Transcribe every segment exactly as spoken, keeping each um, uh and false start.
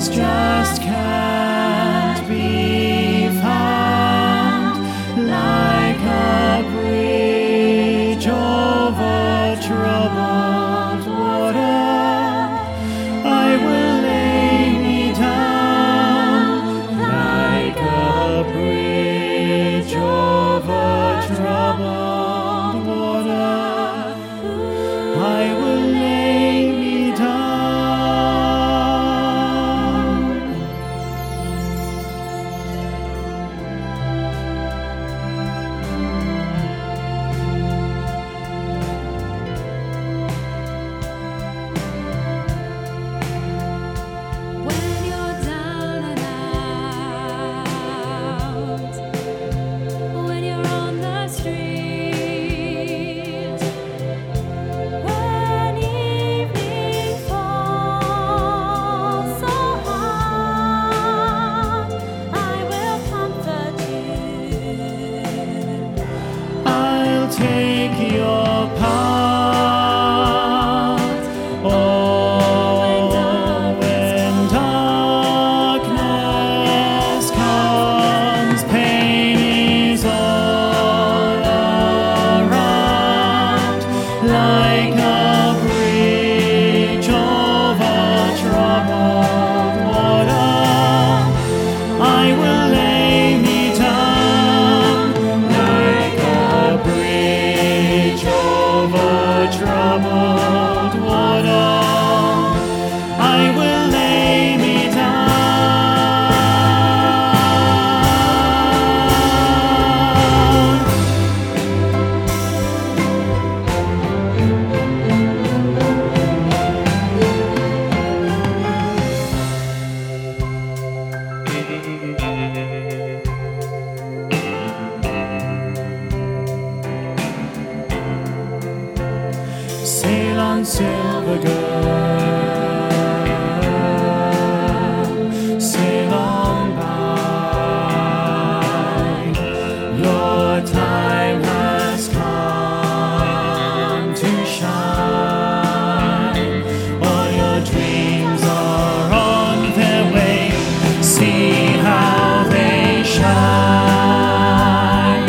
Peace just can't be found, like a bridge over troubled water. I will lay me down, like a bridge over troubled water. I will lay me down. When you're down and out, when you're on the street, when evening falls so hard, I will comfort you. I'll take your part. Oh, when darkness comes, pain is all around, like a bridge over troubled water. I will lay me down, like a bridge over troubled water. I will lay me down. Sail on, silver girl, sail on by. Your time has come to shine. All your dreams are on their way. See how they shine.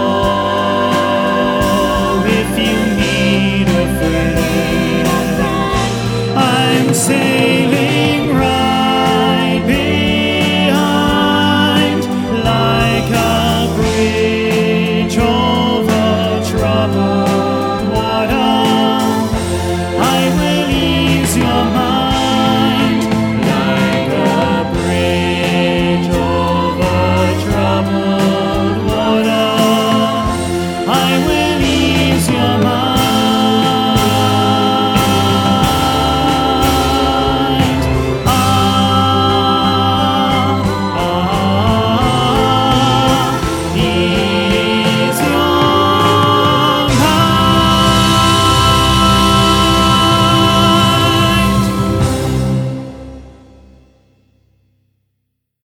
Oh, if you need a friend, I'm saying